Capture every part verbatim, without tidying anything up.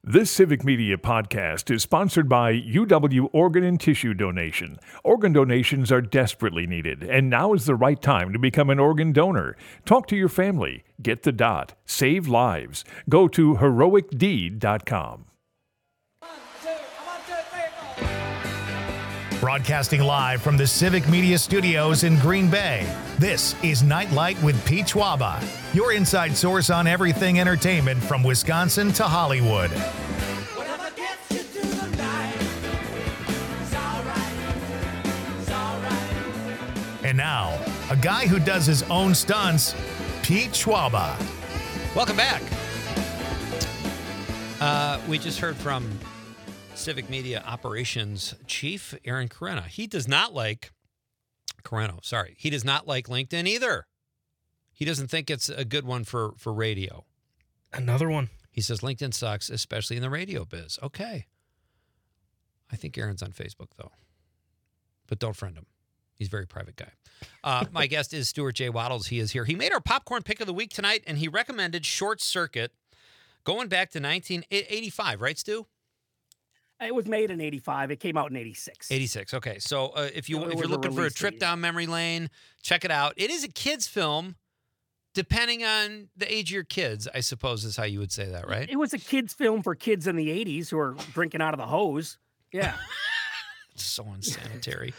This Civic Media podcast is sponsored by U W Organ and Tissue Donation. Organ donations are desperately needed, and now is the right time to become an organ donor. Talk to your family. Get the dot. Save lives. Go to heroic deed dot com. Broadcasting live from the Civic Media Studios in Green Bay, this is Nightlight with Pete Schwaba, your inside source on everything entertainment from Wisconsin to Hollywood. Whatever gets you through the night, it's all right, it's all right. And now, a guy who does his own stunts, Pete Schwaba. Welcome back. Uh, we just heard from Civic Media Operations Chief Aaron Carena. He does not like Careno. Sorry, he does not like LinkedIn either. He doesn't think it's a good one for for radio. Another one. He says LinkedIn sucks, especially in the radio biz. Okay. I think Aaron's on Facebook though, but don't friend him. He's a very private guy. Uh, my guest is Stuart J. Waddles. He is here. He made our popcorn pick of the week tonight, and he recommended Short Circuit, going back to nineteen eighty-five. Right, Stu? It was made in eighty-five. It came out in eighty-six. eighty-six. Okay. So uh, if, you, It if was you're a looking for a release trip date. down memory lane, check it out. It is a kid's film, depending on the age of your kids, I suppose is how you would say that, right? It was a kid's film for kids in the eighties who were drinking out of the hose. Yeah. It's so unsanitary.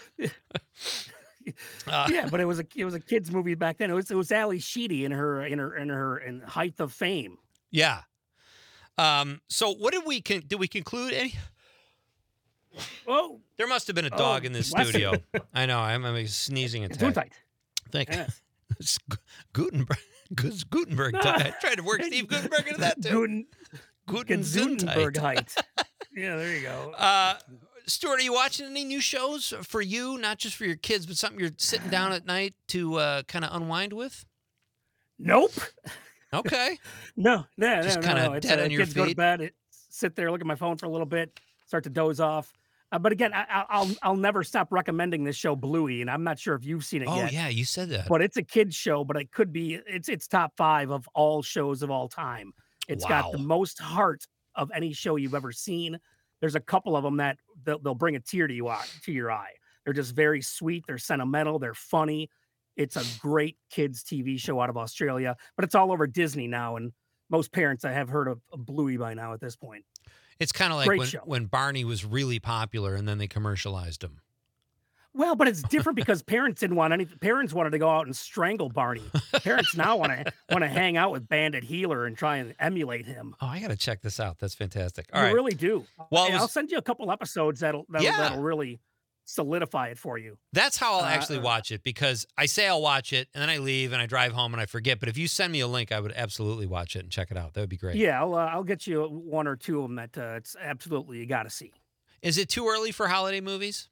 Uh, Yeah, but it was a it was a kids movie back then. It was it was Ali Sheedy in her in her in her in height of fame. Yeah. Um, so what did we, con- did we conclude any? Oh, There must have been a dog Oh, in this bless studio. I know. I'm, I'm sneezing it's attack. tight. Thank you. Yes. It's Gu- Gutenberg. Gus- Gutenberg. I tried to work Steve Gutenberg into that too. Guten, Guten Gutenberg Gesundheit. height. Yeah, there you go. Uh, Stuart, are you watching any new shows for you, not just for your kids, but something you're sitting down at night to uh, kind of unwind with? Nope. Okay. No, no, Just no, kinda no. It's, dead uh, on your kids go to feet? bed, it, sit there, look at my phone for a little bit, start to doze off. Uh, but again, I, I- I'll I'll never stop recommending this show, Bluey, and I'm not sure if you've seen it Oh, yet. yeah, you said that. But it's a kids show, but it could be it's it's top five of all shows of all time. It's got the Wow. most heart of any show you've ever seen. There's a couple of them that they'll, they'll bring a tear to you eye, to your eye. They're just very sweet. They're sentimental. They're funny. It's a great kids T V show out of Australia, but it's all over Disney now, and most parents I have heard of, of Bluey by now at this point. It's kind of like Great when, show. when Barney was really popular and then they commercialized him. Well, but it's different because parents didn't want any. Parents wanted to go out and strangle Barney. Parents now want to want to hang out with Bandit Healer and try and emulate him. Oh, I got to check this out. That's fantastic. All you right. really do. Well, it And I'll was- send you a couple episodes that'll that'll, Yeah. that'll really solidify it for you. That's how I'll Uh, actually uh, watch it, because I say I'll watch it and then I leave and I drive home and I forget. But if you send me a link, I would absolutely watch it and check it out. That would be great. Yeah, I'll uh, I'll get you one or two of them that uh, it's absolutely you got to see. Is it too early for holiday movies?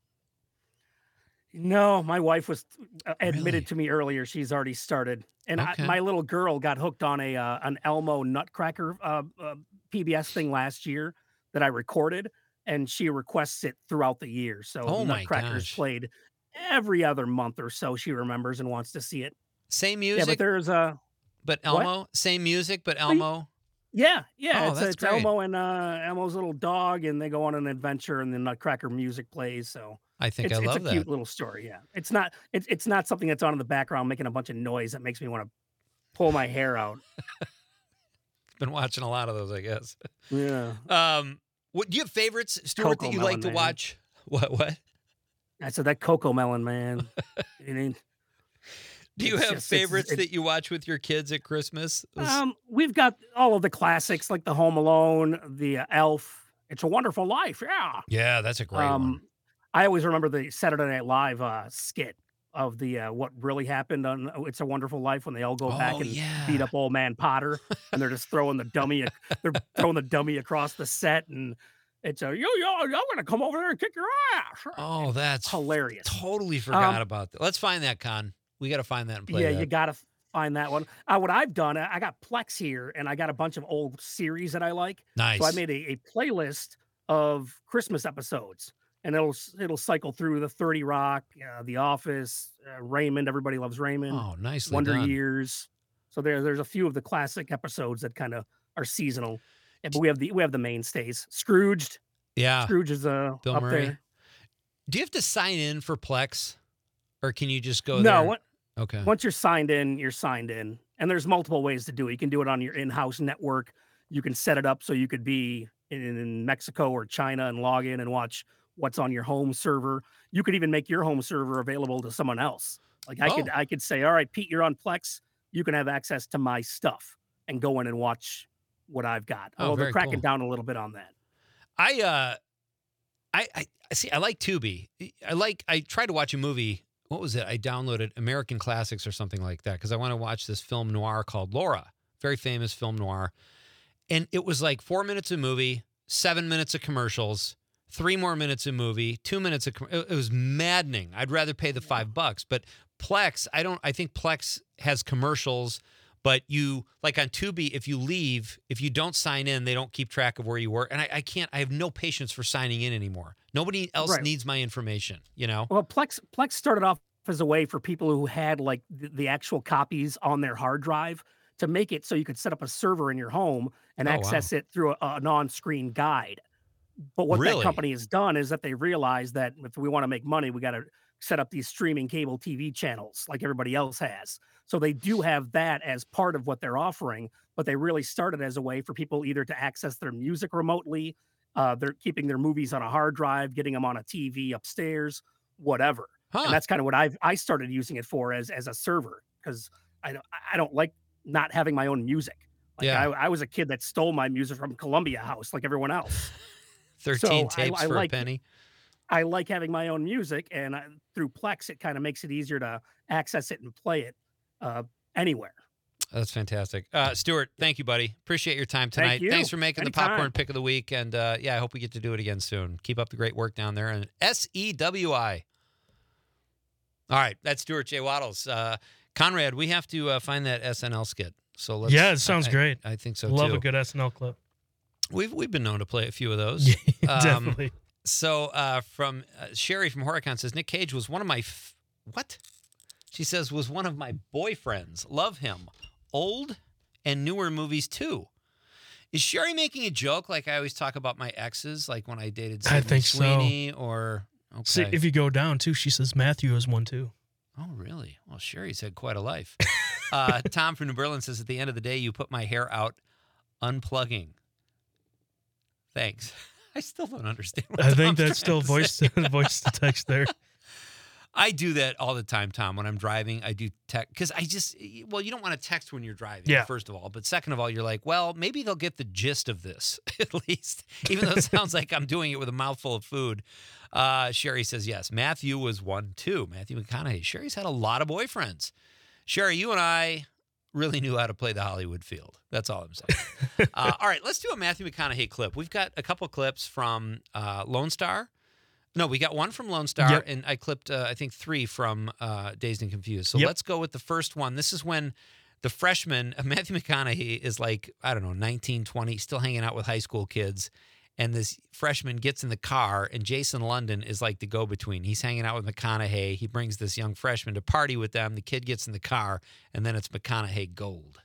No, my wife was uh, admitted Really? to me earlier. She's already started, and Okay. I, my little girl got hooked on a uh, an Elmo Nutcracker uh, uh, P B S thing last year that I recorded, and she requests it throughout the year. So Oh my Nutcracker's gosh. played every other month or so. She remembers and wants to see it. Same Yeah, music, but there's a but what? Elmo? Same music, but you- Elmo? yeah, yeah. Oh, it's that's it's great. Elmo and uh, Elmo's little dog, and they go on an adventure, and the Nutcracker music plays. So I think it's, I it's love a that. cute little story. Yeah, it's not it's it's not something that's on in the background making a bunch of noise that makes me want to pull my hair out. Been watching a lot of those, I guess. Yeah, Um, what do you have favorites, Stuart, that Coco you like Melon, to man. watch? What? What? I said that Coco Melon, man. It ain't- Do you It's have just- it's- favorites it- that you watch with your kids at Christmas? This- um, we've got all of the classics like the Home Alone, the uh, Elf. It's a Wonderful Life. Yeah. yeah, that's a great one. Um, I always remember the Saturday Night Live uh, skit of the uh, what really happened on uh, It's a Wonderful Life when they all go back Oh, and yeah. beat up old man Potter, and they're just throwing the dummy. ac- They're throwing the dummy across the set, and it's a yo yo. I'm gonna come over there and kick your ass. Oh, that's hilarious. Totally forgot Um, about that. Let's find that, Con. We got to find that and play Yeah, that. you gotta f- find that one. Uh, what I've done, I I got Plex here, and I got a bunch of old series that I like. Nice. So I made a, a playlist of Christmas episodes, and it'll s- it'll cycle through the thirty Rock, uh, The Office, uh, Raymond. Everybody loves Raymond. oh, nicely Wonder done. Years. So there there's a few of the classic episodes that kind of are seasonal. Yeah, but we have the we have the mainstays. Scrooged. Yeah. Scrooge is uh, Bill up Murray. there. Do you have to sign in for Plex, or can you just go No, there? what, Okay. once you're signed in, you're signed in. And there's multiple ways to do it. You can do it on your in-house network. You can set it up so you could be in, in Mexico or China and log in and watch what's on your home server. You could even make your home server available to someone else. Like I could Oh. I could say, all right, Pete, you're on Plex. You can have access to my stuff and go in and watch what I've got. Oh, Although very they're cracking cool. down a little bit on that. I uh, I I I see. I like Tubi. I like. I tried to watch a movie. What was it? I downloaded American Classics or something like that because I want to watch this film noir called Laura, very famous film noir, and it was like four minutes of movie, seven minutes of commercials, three more minutes of movie, two minutes of. Com- it, it was maddening. I'd rather pay the five bucks, but Plex. I don't. I think Plex has commercials. But you, like on Tubi, if you leave, if you don't sign in, they don't keep track of where you were. And I, I can't, I have no patience for signing in anymore. Nobody else Right. needs my information, you know? Well, Plex Plex started off as a way for people who had like the, the actual copies on their hard drive to make it so you could set up a server in your home and Oh, wow. access it through a, a non-screen guide. But what Really? that company has done is that they realized that if we want to make money, we got to set up these streaming cable T V channels like everybody else has. So they do have that as part of what they're offering, but they really started as a way for people either to access their music remotely, uh, they're keeping their movies on a hard drive, getting them on a T V upstairs, whatever. Huh. And that's kind of what I've I started using it for as as a server because I don't I don't like not having my own music. Like Yeah. I, I was a kid that stole my music from Columbia House like everyone else. thirteen so I- tapes I for like- a penny. I like having my own music, and I, through Plex, it kind of makes it easier to access it and play it uh, anywhere. That's fantastic. Uh, Stuart, thank you, buddy. Appreciate your time tonight. Thank you. Thanks for making the popcorn Anytime. pick of the week. And uh, yeah, I hope we get to do it again soon. Keep up the great work down there. And S E W I. All right. That's Stuart J. Waddles. Uh, Conrad, we have to uh, find that S N L skit. So let's. Yeah, it sounds I- great. I, I think so Love too. a good S N L clip. We've we've been known to play a few of those. Um, Definitely. So uh, from uh, Sherry from Horicon says Nick Cage was one of my f- what? She says was one of my boyfriends. Love him. Old and newer movies too. Is Sherry making a joke like I always talk about my exes, like when I dated I Sydney think so. Sweeney or okay? See, if you go down too, she says Matthew is one too. Oh, really? Well, Sherry's had quite a life. uh, Tom from New Berlin says at the end of the day, you put my hair out unplugging. Thanks. I still don't understand what I think Tom's that's still trying to voice say. to, voice to text there. I do that all the time, Tom. When I'm driving, I do text because I just, well, you don't want to text when you're driving, Yeah. first of all. But second of all, you're like, well, maybe they'll get the gist of this at least, even though it sounds like I'm doing it with a mouthful of food. Uh, Sherry says, yes, Matthew was one too. Matthew McConaughey. Sherry's had a lot of boyfriends. Sherry, you and I really knew how to play the Hollywood field. That's all I'm saying. uh, all right, let's do a Matthew McConaughey clip. We've got a couple clips from uh, Lone Star. No, we got one from Lone Star, Yep. and I clipped, uh, I think, three from uh, Dazed and Confused. So Yep. let's go with the first one. This is when the freshman, Matthew McConaughey, is like, I don't know, nineteen, twenty, still hanging out with high school kids. And this freshman gets in the car, and Jason London is like the go-between. He's hanging out with McConaughey. He brings this young freshman to party with them. The kid gets in the car, and then it's McConaughey gold.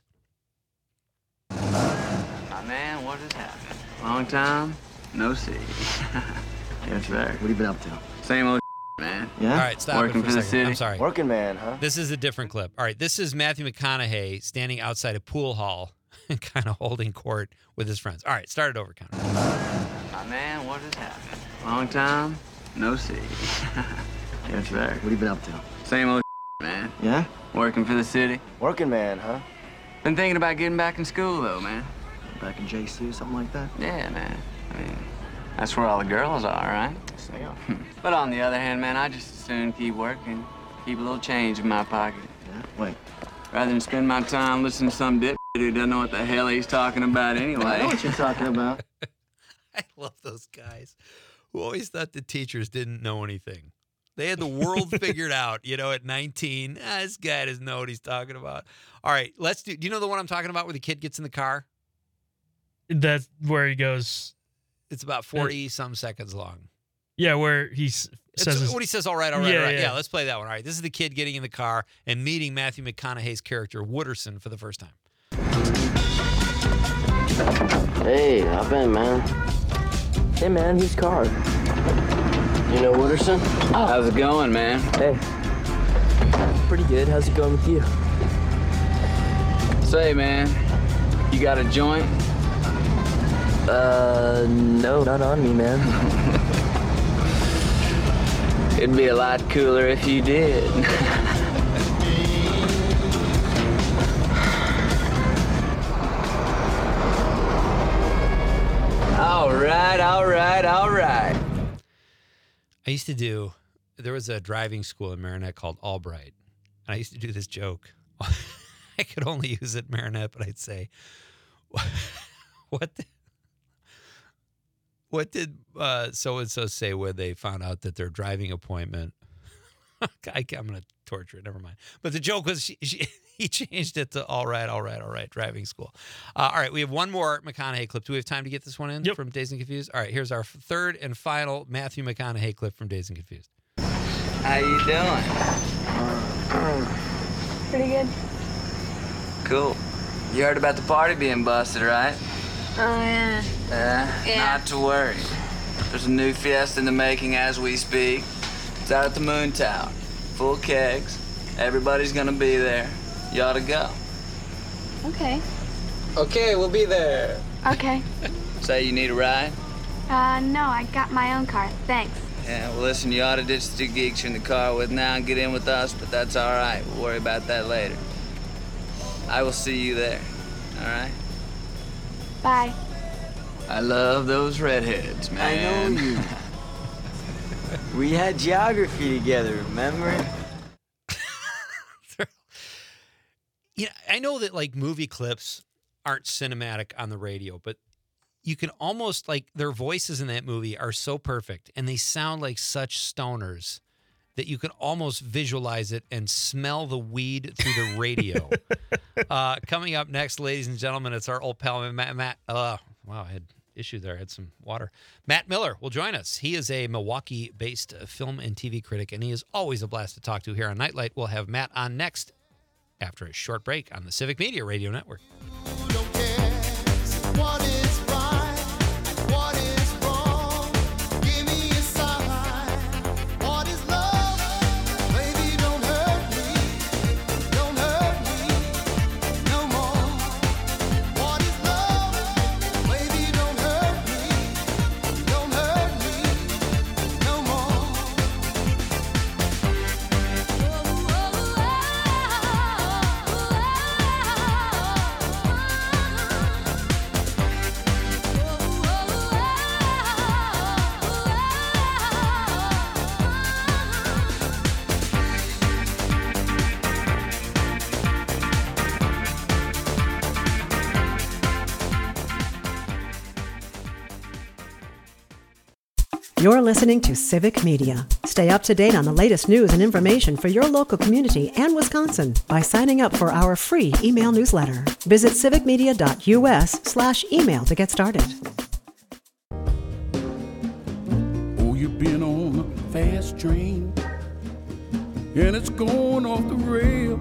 My man, what has happened? Long time, no see. Yes, sir. What have you been up to? Same old man. Yeah? All right, stop Working it for, for a the second. I'm city? sorry. Working man, huh? This is a different clip. All right, this is Matthew McConaughey standing outside a pool hall and kind of holding court with his friends. All right, start it over, Connor. My man, what has happened? Long time, no see. Yes, sir. What have you been up to? Same old man. Yeah? Working for the city. Working man, huh? Been thinking about getting back in school, though, man. Back in J C or something like that? Yeah, man. I mean, that's where all the girls are, right? Yeah. But on the other hand, man, I just as soon keep working, keep a little change in my pocket. Yeah? Wait. Rather than spend my time listening to some dip who doesn't know what the hell he's talking about anyway. I know what you're talking about. I love those guys who always thought the teachers didn't know anything. They had the world figured out, you know, at nineteen. Ah, this guy doesn't know what he's talking about. All right, let's do. Do you know the one I'm talking about where the kid gets in the car? That's where he goes. It's about forty some seconds long. Yeah, where he s- It's says his, what he says, all right, all right, Yeah, all right. Yeah. yeah. let's play that one. All right, this is the kid getting in the car and meeting Matthew McConaughey's character, Wooderson, for the first time. Hey, hop in, man. Hey, man, who's Carr? You know Wooderson? How's it going, man? Hey. Pretty good. How's it going with you? Say, man, you got a joint? Uh, no, not on me, man. It'd be a lot cooler if you did. All right, all right, all right. I used to do, there was a driving school in Marinette called Albright. And I used to do this joke. I could only use it in Marinette, but I'd say, what the, what did uh, so-and-so say when they found out that their driving appointment, I, I'm going to torture it, never mind. But the joke was she, she, he changed it to all right, all right, all right, driving school. Uh, all right, we have one more McConaughey clip. Do we have time to get this one in Yep. from Dazed and Confused? All right, here's our third and final Matthew McConaughey clip from Dazed and Confused. How you doing? Pretty good. Cool. You heard about the party being busted, right? Oh, yeah. Uh, Yeah. Not to worry. There's a new fiesta in the making as we speak. It's out at the Moon Tower. Full kegs. Everybody's gonna be there. You ought to go. Okay. Okay, we'll be there. Okay. Say you need a ride? Uh, no, I got my own car. Thanks. Yeah, well, listen, you ought to ditch the two geeks you're in the car with now and get in with us, but that's all right. We'll worry about that later. I will see you there. All right? Bye. I love those redheads, I man. know you. We had geography together, remember? You know, I know that like movie clips aren't cinematic on the radio, but you can almost like their voices in that movie are so perfect and they sound like such stoners that you can almost visualize it and smell the weed through the radio. uh, coming up next, ladies and gentlemen, it's our old pal Matt. Matt uh, wow, I had issue there. I had some water. Matt Miller will join us. He is a Milwaukee-based film and T V critic, and he is always a blast to talk to here on Nightlight. We'll have Matt on next after a short break on the Civic Media Radio Network. What is right? What is wrong? Give me a sign. What is love? Baby, don't hurt me. Don't hurt me no more. What is love? Baby, don't hurt me. Don't hurt me no more. You're listening to Civic Media. Stay up to date on the latest news and information for your local community and Wisconsin by signing up for our free email newsletter. Visit civicmedia.us slash email to get started. Oh, you've been on a fast train, and it's going off the rail,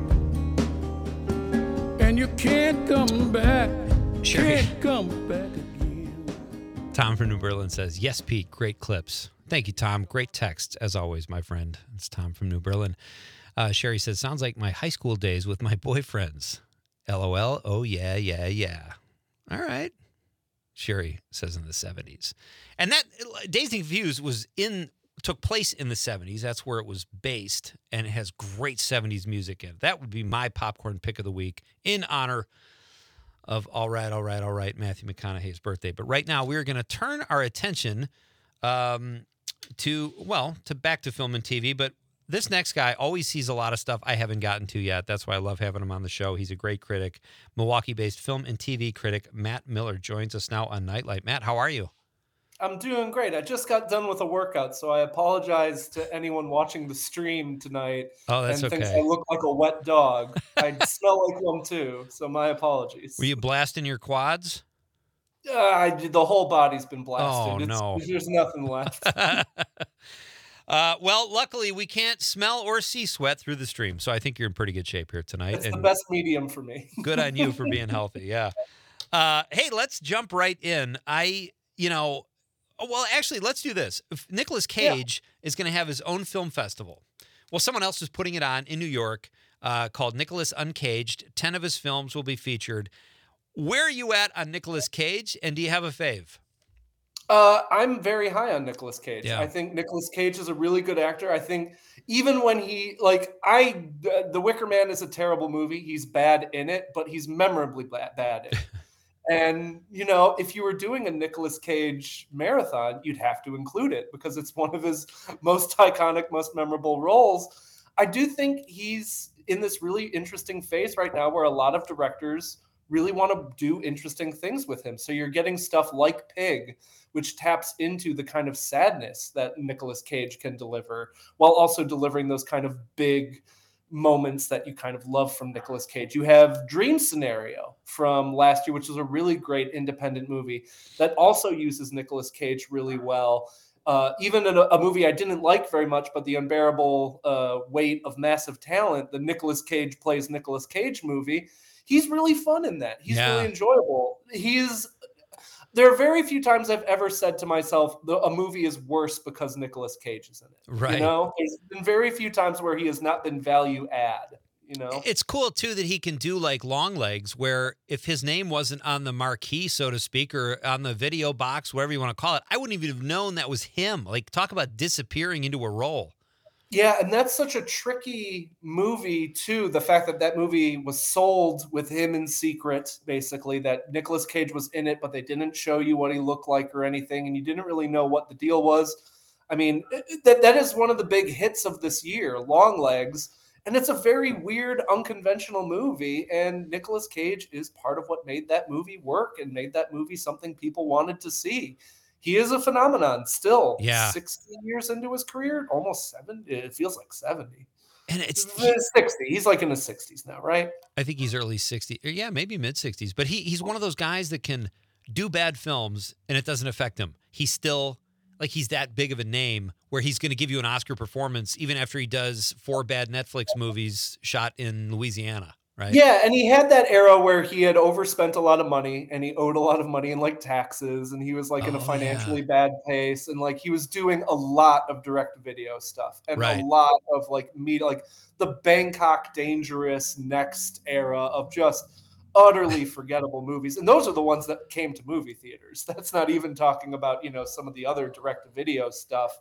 and you can't come back, Sure. can't come back again. Tom from New Berlin says, yes, Pete, great clips. Thank you, Tom. Great text, as always, my friend. It's Tom from New Berlin. Uh, Sherry says, sounds like my high school days with my boyfriends. LOL. Oh, yeah, yeah, yeah. All right. Sherry says in the seventies. And that, Dazed and Confused was in, took place in the seventies. That's where it was based, and it has great seventies music in it. That would be my popcorn pick of the week in honor of All Right, All Right, All Right, Matthew McConaughey's birthday. But right now, we're going to turn our attention um, to, well, to back to film and T V. But this next guy always sees a lot of stuff I haven't gotten to yet. That's why I love having him on the show. He's a great critic. Milwaukee-based film and T V critic Matt Miller joins us now on Nightlight. Matt, how are you? I'm doing great. I just got done with a workout, so I apologize to anyone watching the stream tonight. Oh, that's and thinks okay. I look like a wet dog. I smell like one too, so my apologies. Were you blasting your quads? Uh, I did, the whole body's been blasted. Oh, It's- no. There's nothing left. Uh, well, luckily, we can't smell or see sweat through the stream, so I think you're in pretty good shape here tonight. It's the and best medium for me. good on you for being healthy, yeah. Uh, hey, let's jump right in. I, you know, oh, well, actually, let's do this. If Nicolas Cage yeah. is going to have his own film festival. Well, someone else is putting it on in New York uh, called Nicolas Uncaged. Ten of his films will be featured. Where are you at on Nicolas Cage, and do you have a fave? Uh, I'm very high on Nicolas Cage. Yeah. I think Nicolas Cage is a really good actor. I think even when he, like, I, The Wicker Man is a terrible movie. He's bad in it, but he's memorably bad, bad in it. And, you know, if you were doing a Nicolas Cage marathon, you'd have to include it because it's one of his most iconic, most memorable roles. I do think he's in this really interesting phase right now where a lot of directors really want to do interesting things with him. So you're getting stuff like Pig, which taps into the kind of sadness that Nicolas Cage can deliver while also delivering those kind of big moments that you kind of love from Nicolas Cage. You have Dream Scenario from last year, which is a really great independent movie that also uses Nicolas Cage really well. Uh, even in a, a movie I didn't like very much, but The Unbearable uh, Weight of Massive Talent, the Nicolas Cage plays Nicolas Cage movie, he's really fun in that. He's Yeah. really enjoyable. He's There are very few times I've ever said to myself, the, a movie is worse because Nicolas Cage is in it. Right. You know, there's been very few times where he has not been value add, you know? It's cool, too, that he can do like Long Legs, where if his name wasn't on the marquee, so to speak, or on the video box, whatever you want to call it, I wouldn't even have known that was him. Like, talk about disappearing into a role. Yeah, and that's such a tricky movie, too. The fact that that movie was sold with him in secret, basically, that Nicolas Cage was in it, but they didn't show you what he looked like or anything, and you didn't really know what the deal was. I mean, that that is one of the big hits of this year, Long Legs, and it's a very weird, unconventional movie, and Nicolas Cage is part of what made that movie work and made that movie something people wanted to see. He is a phenomenon still. Yeah. sixty years into his career, almost seventy. It feels like seventy. And it's sixty. He's like in his sixties now, right? I think he's early sixties. Or yeah, maybe mid sixties. But he he's one of those guys that can do bad films and it doesn't affect him. He's still like he's that big of a name where he's going to give you an Oscar performance even after he does four bad Netflix movies shot in Louisiana. Right? Yeah, and he had that era where he had overspent a lot of money and he owed a lot of money in like taxes and he was like in a Oh, financially yeah. bad place and like he was doing a lot of direct video stuff and Right. a lot of like media, like the Bangkok Dangerous Next era of just utterly forgettable movies. And those are the ones that came to movie theaters. That's not even talking about, you know, some of the other direct to video stuff.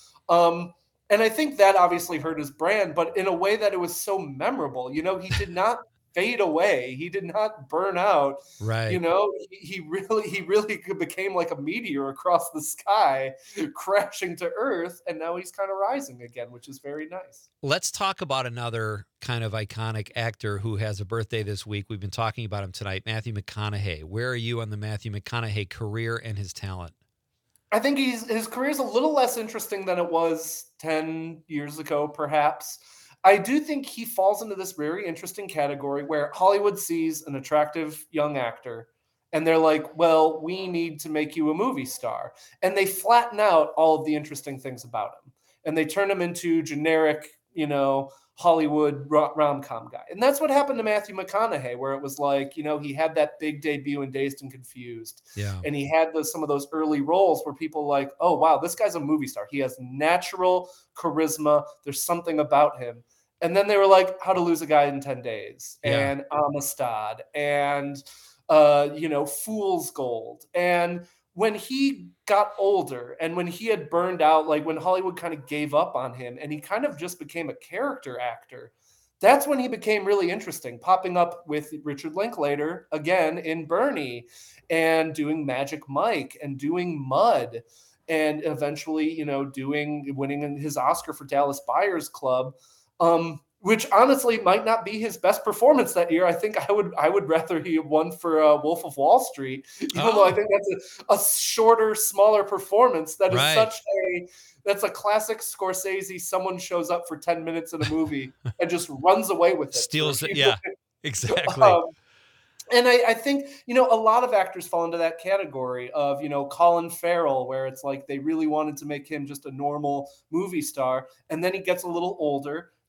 Um, and I think that obviously hurt his brand, but in a way that it was so memorable. You know, he did not fade away. He did not burn out. Right. You know, he, he really, he really became like a meteor across the sky, crashing to Earth, and now he's kind of rising again, which is very nice. Let's talk about another kind of iconic actor who has a birthday this week. We've been talking about him tonight, Matthew McConaughey. Where are you on the Matthew McConaughey career and his talent? I think he's his career is a little less interesting than it was ten years ago, perhaps. I do think he falls into this very interesting category where Hollywood sees an attractive young actor and they're like, well, we need to make you a movie star. And they flatten out all of the interesting things about him. And they turn him into generic, you know, Hollywood rom-com guy. And that's what happened to Matthew McConaughey, where it was like, you know, he had that big debut in Dazed and Confused. Yeah. And he had those, some of those early roles where people like, oh, wow, this guy's a movie star. He has natural charisma. There's something about him. And then they were like, How to Lose a Guy in ten days Yeah. and Amistad and, uh, you know, Fool's Gold. And when he got older and when he had burned out, like when Hollywood kind of gave up on him and he kind of just became a character actor, that's when he became really interesting, popping up with Richard Linklater again in Bernie and doing Magic Mike and doing Mud and eventually, you know, doing winning his Oscar for Dallas Buyers Club. Um, which honestly might not be his best performance that year. I think I would I would rather he had won for uh, Wolf of Wall Street, even Oh. though I think that's a, a shorter, smaller performance. That is Right. such a that's a classic Scorsese. Someone shows up for ten minutes in a movie and just runs away with it. Steals For a it. few Yeah, minutes. exactly. Um, and I, I think, you know, a lot of actors fall into that category of, you know, Colin Farrell, where it's like they really wanted to make him just a normal movie star. And then he gets a little older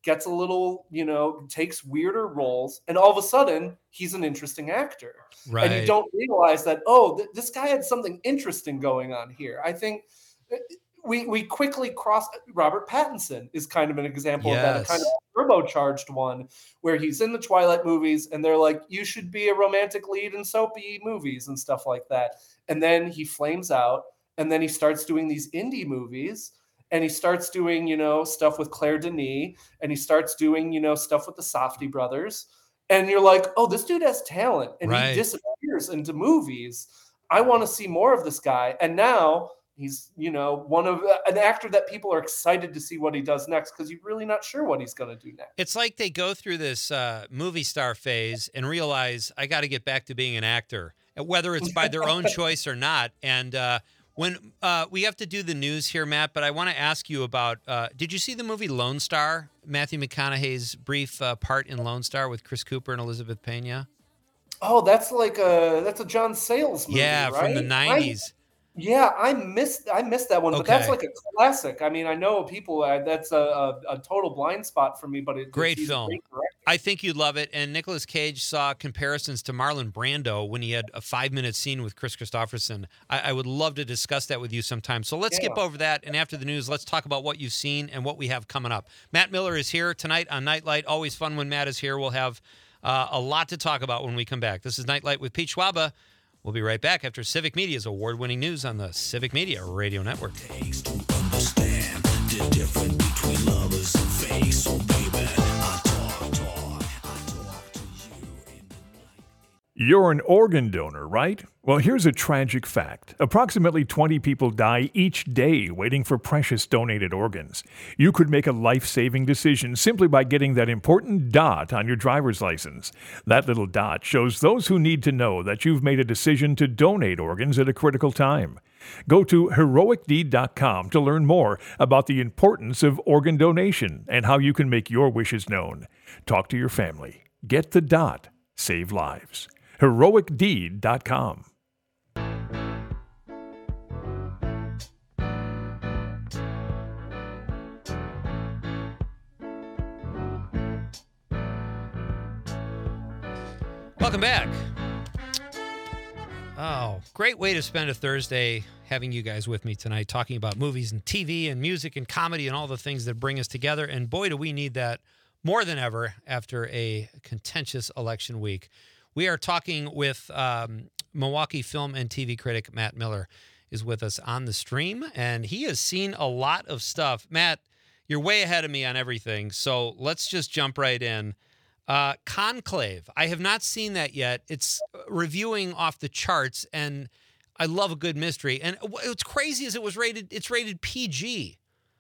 gets a little, you know, takes weirder roles, and all of a sudden he's an interesting actor. Right. And you don't realize that, oh, th- this guy had something interesting going on here. I think we we quickly cross. Robert Pattinson is kind of an example of that, a kind of turbocharged one, where he's in the Twilight movies, and they're like, you should be a romantic lead in soapy movies and stuff like that. And then he flames out, and then he starts doing these indie movies, and he starts doing, you know, stuff with Claire Denis, and he starts doing, you know, stuff with the Safdie brothers. And you're like, oh, this dude has talent, and Right. he disappears into movies. I want to see more of this guy. And now he's, you know, one of an actor that people are excited to see what he does next, because you're really not sure what he's going to do next. It's like they go through this uh, movie star phase and realize, I got to get back to being an actor, whether it's by their own choice or not. And uh, when uh, we have to do the news here, Matt, but I want to ask you about, uh, did you see the movie Lone Star? Matthew McConaughey's brief uh, part in Lone Star with Chris Cooper and Elizabeth Pena? Oh, that's like a that's a John Sayles movie, Yeah, right? from the nineties. I, yeah, I missed I missed that one, but that's Okay. like a classic. I mean, I know people. Uh, that's a, a, a total blind spot for me, but it, Great he's a film. great director. I think you'd love it. And Nicolas Cage saw comparisons to Marlon Brando when he had a five-minute scene with Chris Christopherson. I, I would love to discuss that with you sometime. So let's Yeah. skip over that. And after the news, let's talk about what you've seen and what we have coming up. Matt Miller is here tonight on Nightlight. Always fun when Matt is here. We'll have uh, a lot to talk about when we come back. This is Nightlight with Pete Schwaba. We'll be right back after Civic Media's award-winning news on the Civic Media Radio Network. Understand the difference between lovers and fake. So baby, I talk, talk, I talk to you in the night. You're an organ donor, right? Well, here's a tragic fact. Approximately twenty people die each day waiting for precious donated organs. You could make a life-saving decision simply by getting that important dot on your driver's license. That little dot shows those who need to know that you've made a decision to donate organs at a critical time. Go to heroic deed dot com to learn more about the importance of organ donation and how you can make your wishes known. Talk to your family. Get the dot. Save lives. heroic deed dot com. Welcome back. Oh, great way to spend a Thursday having you guys with me tonight, talking about movies and T V and music and comedy and all the things that bring us together. And boy, do we need that more than ever after a contentious election week. We are talking with um, Milwaukee film and T V critic Matt Miller is with us on the stream, and he has seen a lot of stuff. Matt, you're way ahead of me on everything, so let's just jump right in. Uh, Conclave. I have not seen that yet. It's reviewing off the charts, and I love a good mystery. And what's crazy is it was rated. It's rated P G.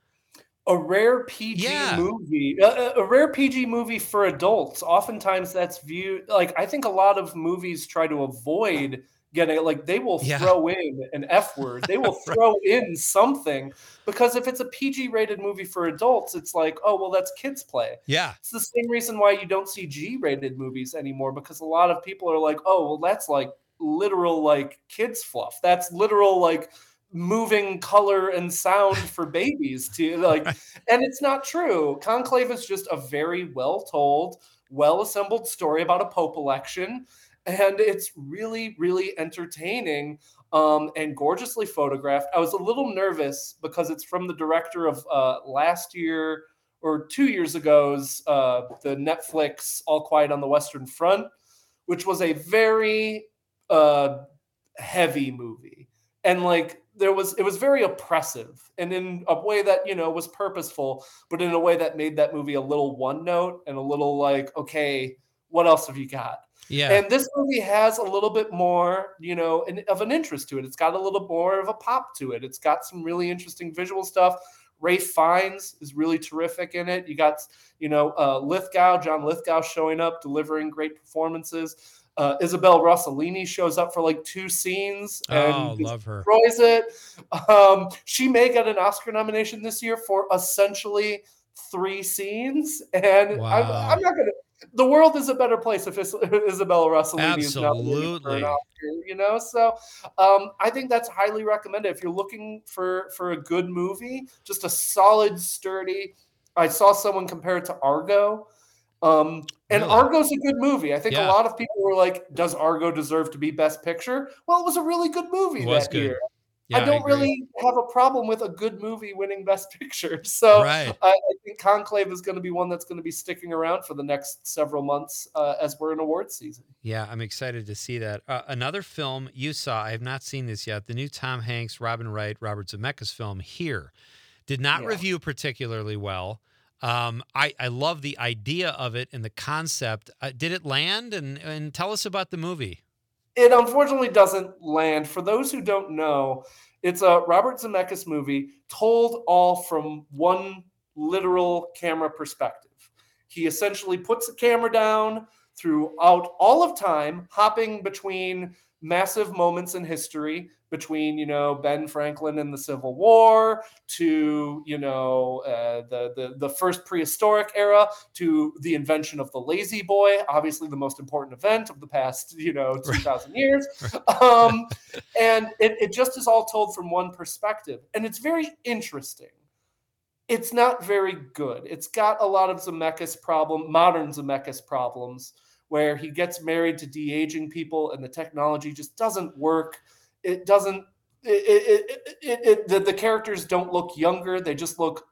A rare P G Yeah. movie, a, a rare P G movie for adults. Oftentimes, that's viewed like I think a lot of movies try to avoid getting like they will Yeah. throw in an F word. They will throw in something because if it's a P G rated movie for adults, it's like, oh well, that's kids play. Yeah. It's the same reason why you don't see G rated movies anymore, because a lot of people are like, oh well, that's like literal like kids fluff. That's literal like moving color and sound for babies to like, and it's not true. Conclave is just a very well told, well assembled story about a pope election, and it's really, really entertaining um, and gorgeously photographed. I was a little nervous because it's from the director of uh, last year or two years ago's uh, the Netflix All Quiet on the Western Front, which was a very uh, heavy movie. And like there was, it was very oppressive, and in a way that, you know, was purposeful, but in a way that made that movie a little one note and a little like, okay, what else have you got? Yeah. And this movie has a little bit more, you know, an, of an interest to it. It's got a little more of a pop to it. It's got some really interesting visual stuff. Ray Fiennes is really terrific in it. You got, you know, uh, Lithgow, John Lithgow showing up, delivering great performances. Uh, Isabel Rossellini shows up for like two scenes and Oh, love her. destroys it. Um, she may get an Oscar nomination this year for essentially three scenes. And Wow. I'm, I'm not going to. The world is a better place if Is- Isabella Rossellini is nominated for Absolutely. an Oscar, you know? So um, I think that's highly recommended. If you're looking for, for a good movie, just a solid, sturdy, I saw someone compare it to Argo. Um, and Really? Argo's a good movie. I think Yeah. a lot of people were like, does Argo deserve to be Best Picture? Well, it was a really good movie It was that good. year. Yeah, I I don't agree. really have a problem with a good movie winning Best Picture. So Right. I, I think Conclave is going to be one that's going to be sticking around for the next several months uh, as we're in awards season. Yeah, I'm excited to see that. Uh, another film you saw, I have not seen this yet, the new Tom Hanks, Robin Wright, Robert Zemeckis film, Here. Did not Yeah. review particularly well. Um, I, I love the idea of it and the concept. Uh, did it land? And, and tell us about the movie. It unfortunately doesn't land. For those who don't know, it's a Robert Zemeckis movie told all from one literal camera perspective. He essentially puts the camera down throughout all of time, hopping between massive moments in history, between, you know, Ben Franklin and the Civil War to, you know, uh, the, the, the first prehistoric era to the invention of the lazy boy, obviously the most important event of the past, you know, two thousand years. Um, and it, it just is all told from one perspective. And it's very interesting. It's not very good. It's got a lot of Zemeckis problem, modern Zemeckis problems, where he gets married to de-aging people and the technology just doesn't work. It doesn't, it, it, it, it, the, the characters don't look younger. They just look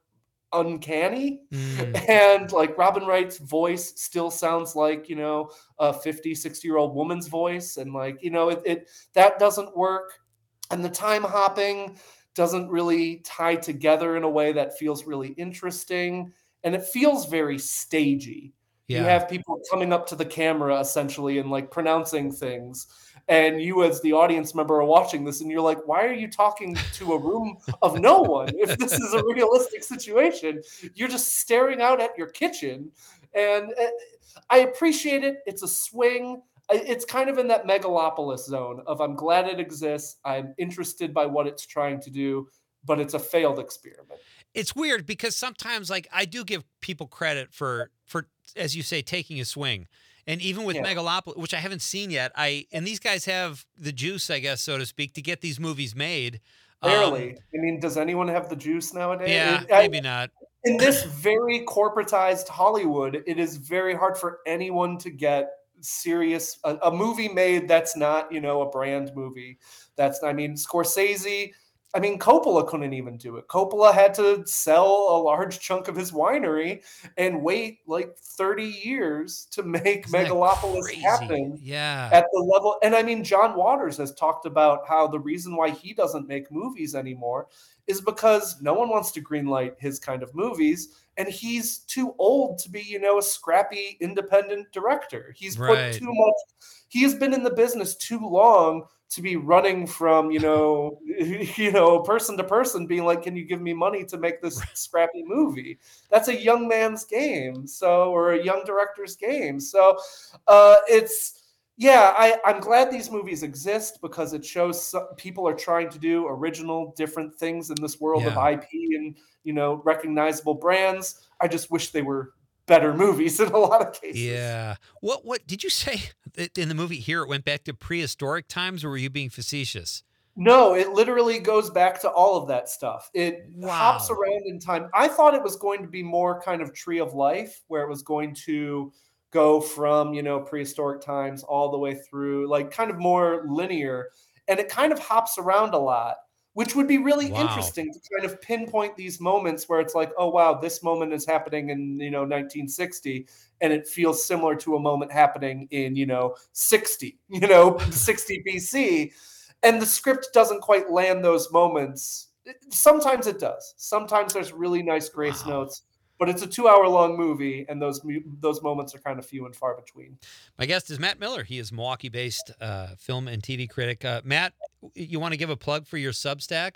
uncanny. Mm. And like Robin Wright's voice still sounds like, you know, a fifty, sixty year old woman's voice. And like, you know, it, it that doesn't work. And the time hopping doesn't really tie together in a way that feels really interesting. And it feels very stagey. Yeah. You have people coming up to the camera essentially and like pronouncing things. And you as the audience member are watching this and you're like, why are you talking to a room of no one? If this is a realistic situation, you're just staring out at your kitchen. And uh, I appreciate it. It's a swing. I- It's kind of in that megalopolis zone of I'm glad it exists. I'm interested by what it's trying to do, but it's a failed experiment. It's weird because sometimes, like, I do give people credit for, for as you say, taking a swing. And even with Yeah. Megalopolis, which I haven't seen yet, I and these guys have the juice, I guess, so to speak, to get these movies made. Um, Barely. I mean, does anyone have the juice nowadays? yeah, It- I- maybe not. in this very corporatized Hollywood, it is very hard for anyone to get serious a, a movie made that's not, you know, a brand movie. That's, I mean, Scorsese. I mean, Coppola couldn't even do it. Coppola had to sell a large chunk of his winery and wait like thirty years to make Isn't that Megalopolis crazy? happen Yeah. at the level. And I mean, John Waters has talked about how the reason why he doesn't make movies anymore is because no one wants to greenlight his kind of movies. And he's too old to be, you know, a scrappy independent director. He's Right. put too much, he has been in the business too long to be running from, you know, you know, person to person being like, can you give me money to make this scrappy movie? That's a young man's game. So, or a young director's game. So uh, it's, yeah, I, I'm glad these movies exist because it shows some, people are trying to do original, different things in this world of Yeah. I P and, you know, recognizable brands. I just wish they were better movies in a lot of cases. Yeah. What what did you say that in the movie Here? It went back to prehistoric times, or were you being facetious? No, it literally goes back to all of that stuff. It hops Wow. around in time. I thought it was going to be more kind of Tree of Life, where it was going to go from, you know, prehistoric times all the way through, like kind of more linear. And it kind of hops around a lot, which would be really Wow. interesting to kind of pinpoint these moments where it's like, oh, wow, this moment is happening in, you know, nineteen sixty. And it feels similar to a moment happening in, you know, sixty, you know, sixty B C. And the script doesn't quite land those moments. It- Sometimes it does. Sometimes there's really nice grace Wow. notes, but it's a two-hour-long movie, and those mu- those moments are kind of few and far between. My guest is Matt Miller. He is Milwaukee-based uh, film and T V critic. Uh, Matt, you want to give a plug for your Substack?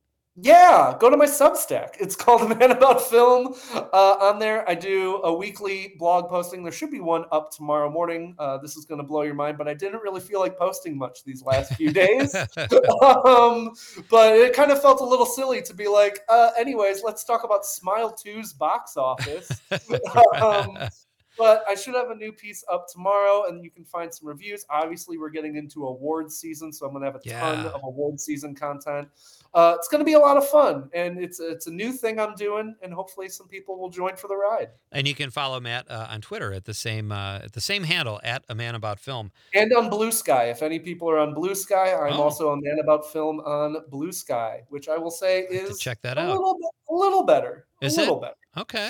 Yeah, go to my Substack. It's called Man About Film. Uh, on there, I do a weekly blog posting. There should be one up tomorrow morning. Uh, this is going to blow your mind, but I didn't really feel like posting much these last few days. um, but it kind of felt a little silly to be like, uh, anyways, let's talk about Smile two's box office. um, But I should have a new piece up tomorrow, and you can find some reviews. Obviously, we're getting into awards season, so I'm going to have a ton Yeah. of award season content. Uh, it's going to be a lot of fun, and it's it's a new thing I'm doing, and hopefully some people will join for the ride. And you can follow Matt uh, on Twitter at the same uh, at the same handle at A Man About Film. And on Blue Sky. If any people are on Blue Sky, I'm Oh. also a Man About Film on Blue Sky, which I will say is check that a out. little bit, a little better. Is a little it? better. Okay.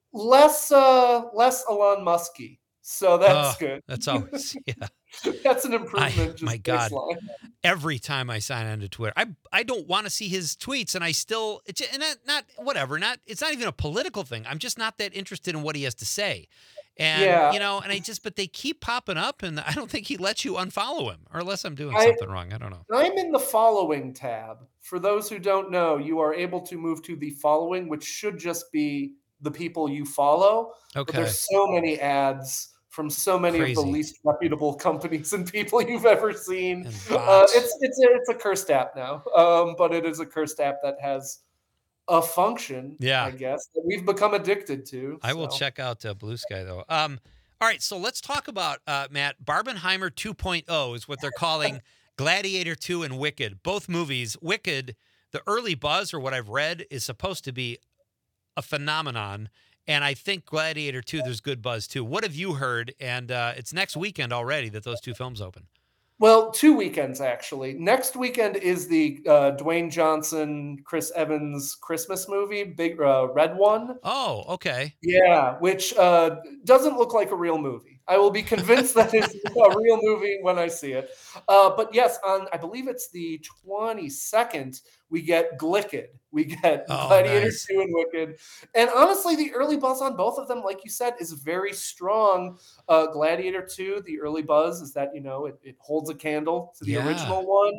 Less uh less Elon Musky. So that's Oh, good. That's always yeah. That's an improvement. I, just my God, baseline. every time I sign on to Twitter, I I don't want to see his tweets, and I still it's and not, not whatever, not it's not even a political thing. I'm just not that interested in what he has to say, and Yeah. you know, and I just but they keep popping up, and I don't think he lets you unfollow him, or unless I'm doing I- something wrong. I don't know. I'm in the following tab. For those who don't know, you are able to move to the following, which should just be the people you follow. But Okay. there's so many ads from so many of Crazy. the least reputable companies and people you've ever seen. And Uh, bots. it's it's a, it's a cursed app now, um, but it is a cursed app that has a function, Yeah. I guess, that we've become addicted to. I will so. check out uh, Blue Sky though. Um, all right, so let's talk about uh, Matt Barbenheimer 2.0 is what they're calling Gladiator two and Wicked. Both movies. Wicked, the early buzz or what I've read is supposed to be a phenomenon, and I think Gladiator two there's good buzz too. What have you heard? And uh, it's next weekend already that those two films open. Well, two weekends actually. Next weekend is the uh, Dwayne Johnson, Chris Evans Christmas movie, big uh, red one. Oh, okay. Yeah, which uh, doesn't look like a real movie. I will be convinced that it's a real movie when I see it. Uh, but yes, on I believe it's the twenty-second, we get Glicked. We get Oh, Gladiator nice. two and Wicked. And honestly, the early buzz on both of them, like you said, is very strong. Uh, Gladiator two, the early buzz is that, you know, it, it holds a candle to the Yeah. original one.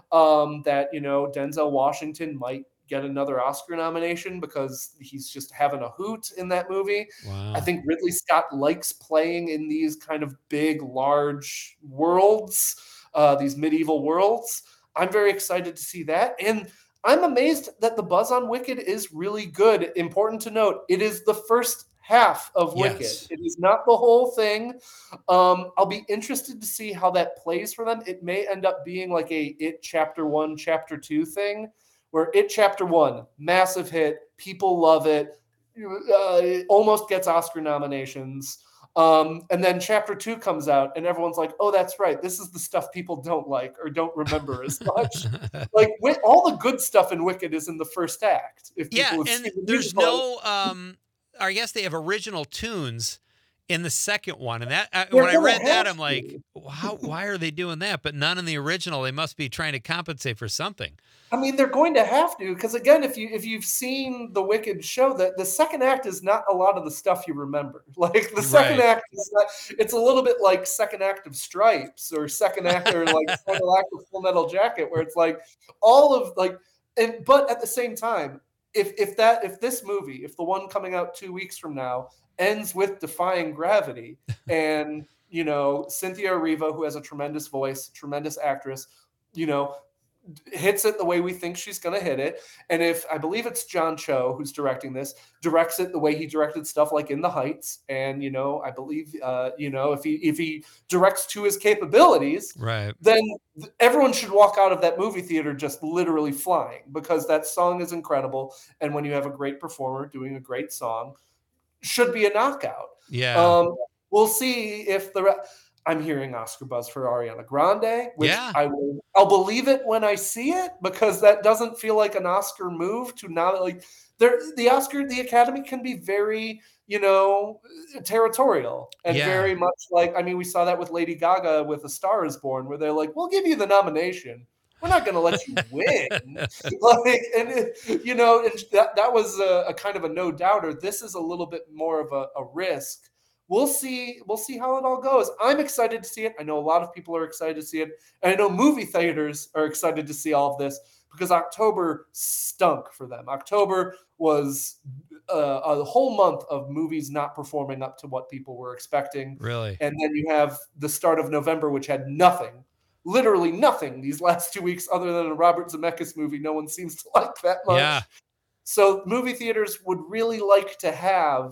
Um, that, you know, Denzel Washington might get another Oscar nomination because he's just having a hoot in that movie. Wow. I think Ridley Scott likes playing in these kind of big, large worlds, uh, these medieval worlds. I'm very excited to see that. And I'm amazed that the buzz on Wicked is really good. Important to note, it is the first half of Wicked. Yes. It is not the whole thing. Um, I'll be interested to see how that plays for them. It may end up being like a It Chapter One, Chapter Two thing, where It Chapter One, massive hit, people love it, uh, it almost gets Oscar nominations. Um, and then Chapter Two comes out, and everyone's like, "Oh, that's right. This is the stuff people don't like or don't remember as much." Like wi- all the good stuff in Wicked is in the first act. If Yeah, people have and seen the there's musical. no. Um, I guess they have original tunes in the second one, and that uh, They're when I gonna read that, have I'm like, how? Why are they doing that? But none in the original. They must be trying to compensate for something. I mean, they're going to have to, because again, if you if you've seen the Wicked show, that the second act is not a lot of the stuff you remember. Like the second Right. act is not, it's a little bit like second act of Stripes or second act or like second act of Full Metal Jacket, where it's like all of like, and but at the same time, if if that if this movie, if the one coming out two weeks from now ends with Defying Gravity, and you know Cynthia Erivo, who has a tremendous voice, tremendous actress, you know. hits it the way we think she's going to hit it. And if I believe it's John Cho who's directing this, directs it the way he directed stuff like In the Heights. And, you know, I believe, uh, you know, if he, if he directs to his capabilities, Right. then th- everyone should walk out of that movie theater just literally flying, because that song is incredible. And when you have a great performer doing a great song, should be a knockout. Yeah. Um, we'll see if the, re- I'm hearing Oscar buzz for Ariana Grande, which Yeah. I will, I'll believe it when I see it, because that doesn't feel like an Oscar move to not like there. The Oscar, the Academy can be very, you know, territorial and Yeah. very much like, I mean, we saw that with Lady Gaga with A Star Is Born, where they're like, we'll give you the nomination. We're not going to let you win. Like, and it, you know, and that, that was a, a kind of a no doubter. This is a little bit more of a, a risk. We'll see. We'll see how it all goes. I'm excited to see it. I know a lot of people are excited to see it. And I know movie theaters are excited to see all of this, because October stunk for them. October was uh, a whole month of movies not performing up to what people were expecting. Really? And then you have the start of November, which had nothing, literally nothing these last two weeks other than a Robert Zemeckis movie no one seems to like that much. Yeah. So movie theaters would really like to have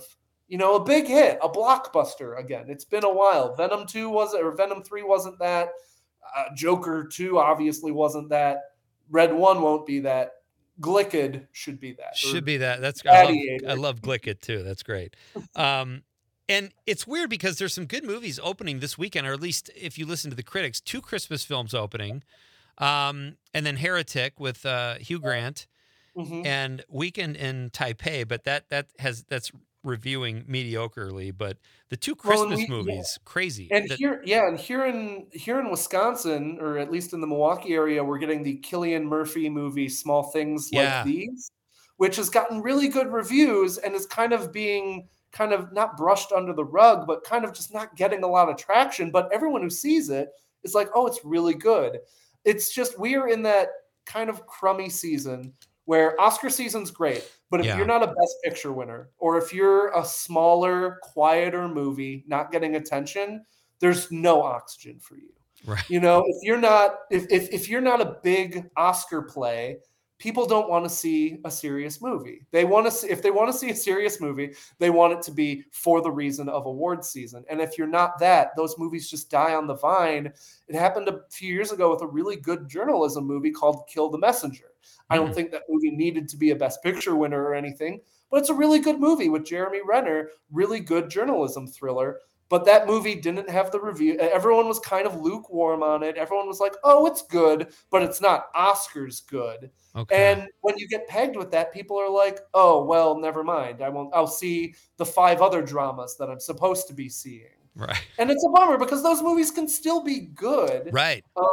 You know, a big hit, a blockbuster again. It's been a while. Venom two wasn't, or Venom three wasn't that. Uh, Joker two obviously wasn't that. Red one won't be that. Glicked should be that. Should Or be that. That's I love, Gladiator. I love Glicked too. That's great. Um, and it's weird because there's some good movies opening this weekend, or at least if you listen to the critics, two Christmas films opening, um, and then Heretic with uh, Hugh Grant, Mhm. and Weekend in Taipei. But that that has that's reviewing mediocrely. But the two Well, and Christmas we- yeah. movies, crazy. And That- here, yeah, and here in here in Wisconsin, or at least in the Milwaukee area, we're getting the Cillian Murphy movie "Small Things Yeah. Like These," which has gotten really good reviews and is kind of being kind of not brushed under the rug, but kind of just not getting a lot of traction. But everyone who sees it is like, "Oh, it's really good." It's just we are in that kind of crummy season where Oscar season's great, but if Yeah. you're not a Best Picture winner, or if you're a smaller, quieter movie not getting attention, there's no oxygen for you. Right. You know, if you're not if if, if you're not a big Oscar play, people don't want to see a serious movie. They want to see if they want to see a serious movie, they want it to be for the reason of awards season. And if you're not that, those movies just die on the vine. It happened a few years ago with a really good journalism movie called Kill the Messenger. I don't Mm. think that movie needed to be a Best Picture winner or anything, but it's a really good movie with Jeremy Renner, really good journalism thriller. But that movie didn't have the review. Everyone was kind of lukewarm on it. Everyone was like, oh, it's good, but it's not Oscars good. Okay. And when you get pegged with that, people are like, oh, well, never mind. I won't, I'll see the five other dramas that I'm supposed to be seeing. Right. And it's a bummer because those movies can still be good. Right. Um,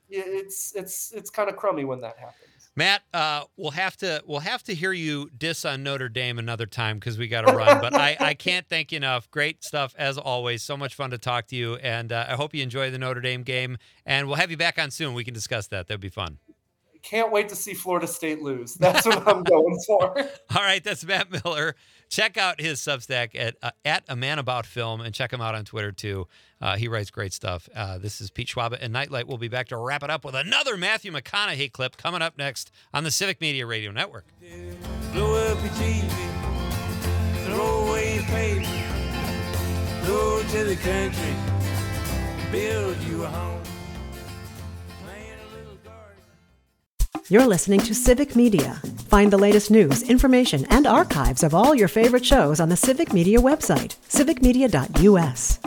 it's it's it's kind of crummy when that happens. Matt, uh, we'll have to we'll have to hear you diss on Notre Dame another time because we got to run. But I, I can't thank you enough. Great stuff as always. So much fun to talk to you, and uh, I hope you enjoy the Notre Dame game. And we'll have you back on soon. We can discuss that. That'd be fun. Can't wait to see Florida State lose. That's what I'm going for. All right, that's Matt Miller. Check out his Substack at uh, at A Man About Film, and check him out on Twitter too. Uh, he writes great stuff. Uh, this is Pete Schwab and Nightlight. We'll be back to wrap it up with another Matthew McConaughey clip coming up next on the Civic Media Radio Network. Blow up your T V, throw away your paper, go to the country, build you a home. You're listening to Civic Media. Find the latest news, information, and archives of all your favorite shows on the Civic Media website, civic media dot U S.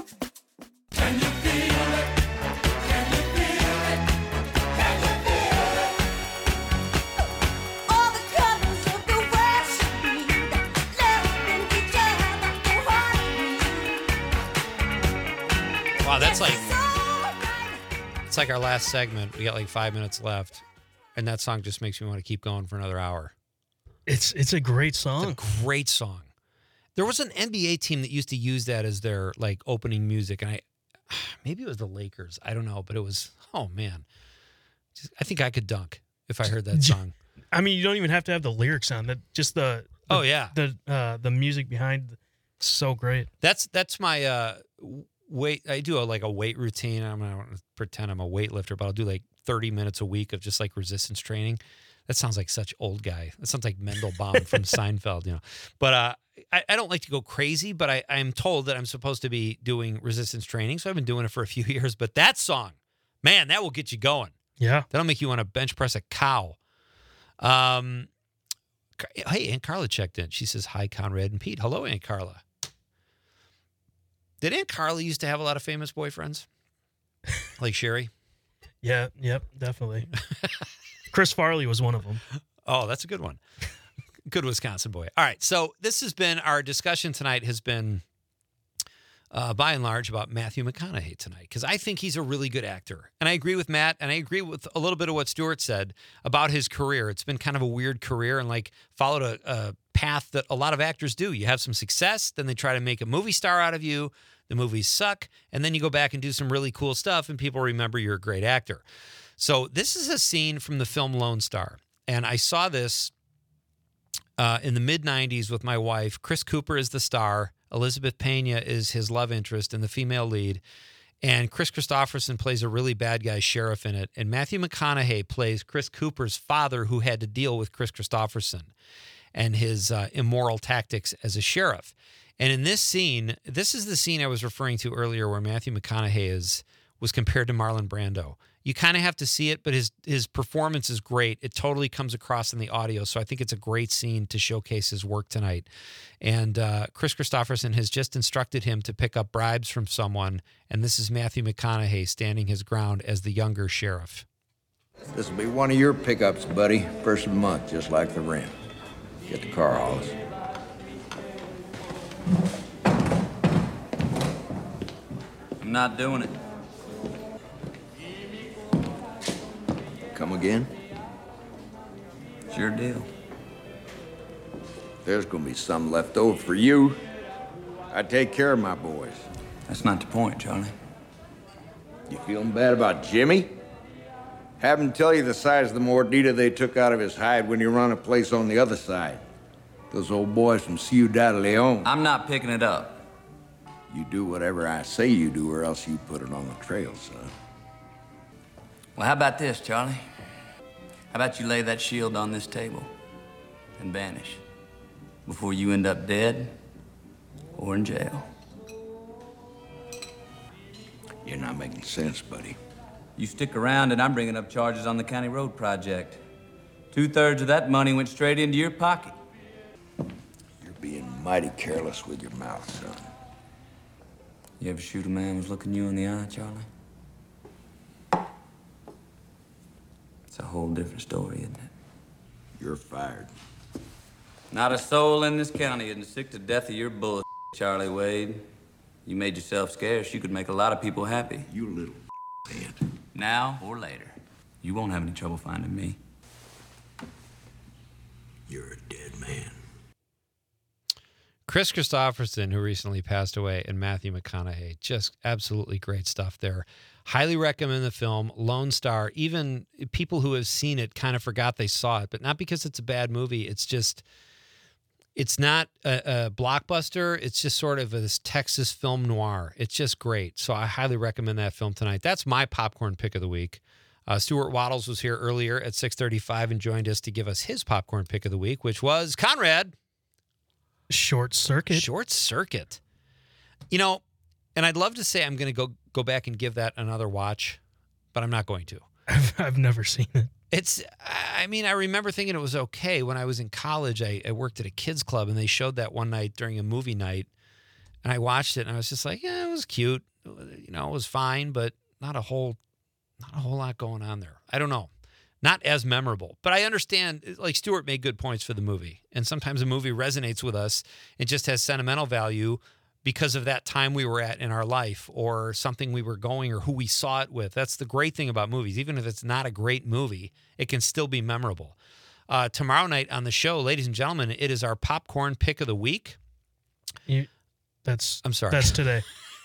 Wow, that's like it's like our last segment. We got like five minutes left, and that song just makes me want to keep going for another hour. It's it's a great song. It's a great song. There was an N B A team that used to use that as their like opening music, and I maybe it was the Lakers. I don't know, but it was oh man, Just- I think I could dunk if I heard that song. I mean, you don't even have to have the lyrics on that. Just the, the Oh, yeah. the uh, the music behind. So great. That's that's my uh, weight. I do a, like a weight routine. I'm not gonna pretend I'm a weightlifter, but I'll do like thirty minutes a week of just like resistance training. That sounds like such old guy. That sounds like Mendelbaum from Seinfeld, you know. But uh, I, I don't like to go crazy, but I, I'm told that I'm supposed to be doing resistance training, so I've been doing it for a few years. But that song, man, that will get you going. Yeah. That'll make you want to bench press a cow. Um, hey, Aunt Carla checked in. She says, hi, Conrad and Pete. Hello, Aunt Carla. Did Aunt Carla used to have a lot of famous boyfriends? Like Sherry? Yeah. Yep. Definitely. Chris Farley was one of them. Oh, that's a good one. Good Wisconsin boy. All right. So this has been our discussion tonight has been uh, by and large about Matthew McConaughey tonight because I think he's a really good actor. And I agree with Matt and I agree with a little bit of what Stuart said about his career. It's been kind of a weird career and like followed a, a path that a lot of actors do. You have some success, then they try to make a movie star out of you. The movies suck. And then you go back and do some really cool stuff and people remember you're a great actor. So this is a scene from the film Lone Star. And I saw this uh, in the mid nineties with my wife. Chris Cooper is the star. Elizabeth Pena is his love interest and the female lead. And Chris Christopherson plays a really bad guy sheriff in it. And Matthew McConaughey plays Chris Cooper's father who had to deal with Chris Christopherson and his uh, immoral tactics as a sheriff. And in this scene, this is the scene I was referring to earlier where Matthew McConaughey is was compared to Marlon Brando. You kind of have to see it, but his his performance is great. It totally comes across in the audio, so I think it's a great scene to showcase his work tonight. And uh, Chris Christopherson has just instructed him to pick up bribes from someone, and this is Matthew McConaughey standing his ground as the younger sheriff. This will be one of your pickups, buddy. First of the month, just like the rent. Get the car, Hollis. I'm not doing it. Come again? Sure deal. There's gonna be some left over for you. I take care of my boys. That's not the point, Charlie. You feeling bad about Jimmy? Have him tell you the size of the mordida they took out of his hide when you run a place on the other side. Those old boys from Ciudad Leon. I'm not picking it up. You do whatever I say you do, or else you put it on the trail, son. Well, how about this, Charlie? How about you lay that shield on this table and vanish before you end up dead or in jail? You're not making sense, buddy. You stick around and I'm bringing up charges on the county road project. Two-thirds of that money went straight into your pocket. You're being mighty careless with your mouth, son. You ever shoot a man who's looking you in the eye, Charlie? It's a whole different story, isn't it? You're fired. Not a soul in this county isn't sick to death of your bullshit, Charlie Wade. You made yourself scarce. You could make a lot of people happy. You little ant. Now or later. You won't have any trouble finding me. You're a dead man. Chris Christopherson, who recently passed away, and Matthew McConaughey. Just absolutely great stuff there. Highly recommend the film, Lone Star. Even people who have seen it kind of forgot they saw it, but not because it's a bad movie. It's just, it's not a, a blockbuster. It's just sort of this Texas film noir. It's just great. So I highly recommend that film tonight. That's my popcorn pick of the week. Uh, Stuart Waddles was here earlier at six thirty-five and joined us to give us his popcorn pick of the week, which was Conrad. Short Circuit. Short Circuit. You know, and I'd love to say I'm going to go go back and give that another watch, but I'm not going to. I've, I've never seen it. It's, I mean, I remember thinking it was okay. When I was in college, I, I worked at a kids club, and they showed that one night during a movie night, and I watched it, and I was just like, yeah, it was cute. You know, it was fine, but not a whole, not a whole lot going on there. I don't know. Not as memorable, but I understand, like Stuart made good points for the movie. And sometimes a movie resonates with us. It just has sentimental value because of that time we were at in our life or something we were going or who we saw it with. That's the great thing about movies. Even if it's not a great movie, it can still be memorable. Uh, tomorrow night on the show, ladies and gentlemen, it is our popcorn pick of the week. You, that's I'm sorry. That's today.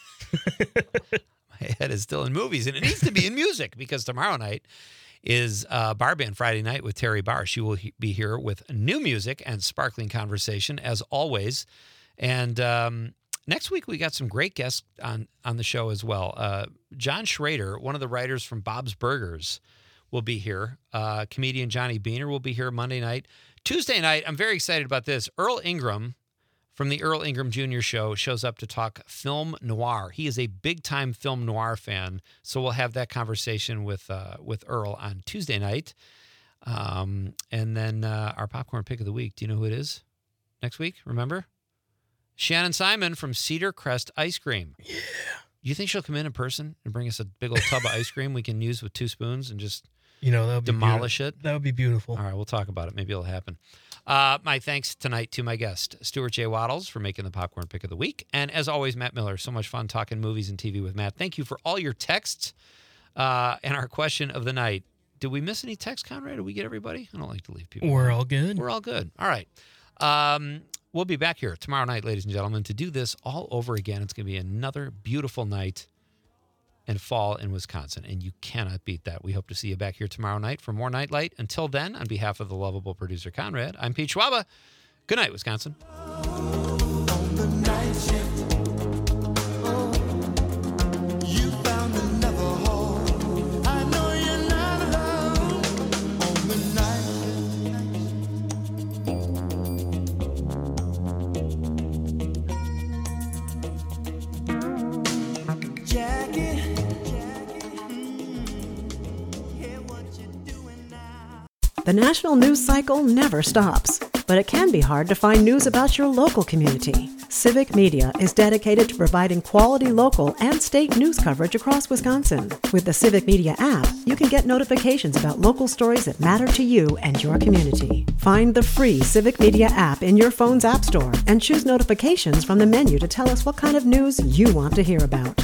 My head is still in movies, and it needs to be in music because tomorrow night is uh, Bar Band Friday Night with Terry Barr. She will he- be here with new music and sparkling conversation, as always. And um, next week, we got some great guests on, on the show as well. Uh, John Schrader, one of the writers from Bob's Burgers, will be here. Uh, comedian Johnny Beaner will be here Monday night. Tuesday night, I'm very excited about this. Earl Ingram from the Earl Ingram Junior Show shows up to talk film noir. He is a big-time film noir fan, so we'll have that conversation with uh, with Earl on Tuesday night. Um, and then uh, our popcorn pick of the week. Do you know who it is next week? Remember? Shannon Simon from Cedar Crest Ice Cream. Yeah. Do you think she'll come in in person and bring us a big old tub of ice cream we can use with two spoons and just you know, that would demolish be it? That would be beautiful. All right, we'll talk about it. Maybe it'll happen. Uh, my thanks tonight to my guest, Stuart J. Waddles, for making the popcorn pick of the week. And as always, Matt Miller. So much fun talking movies and T V with Matt. Thank you for all your texts uh, and our question of the night. Did we miss any texts, Conrad? Did we get everybody? I don't like to leave people. We're all good. We're all good. All right. Um, we'll be back here tomorrow night, ladies and gentlemen, to do this all over again. It's going to be another beautiful night and fall in Wisconsin, and you cannot beat that. We hope to see you back here tomorrow night for more Nightlight. Until then, on behalf of the lovable producer Conrad, I'm Pete Schwaba. Good night, Wisconsin. On the night shift, you found another home. I know you're not alone. On the night shift, The national news cycle never stops, but it can be hard to find news about your local community. Civic Media is dedicated to providing quality local and state news coverage across Wisconsin. With the Civic Media app, you can get notifications about local stories that matter to you and your community. Find the free Civic Media app in your phone's app store and choose notifications from the menu to tell us what kind of news you want to hear about.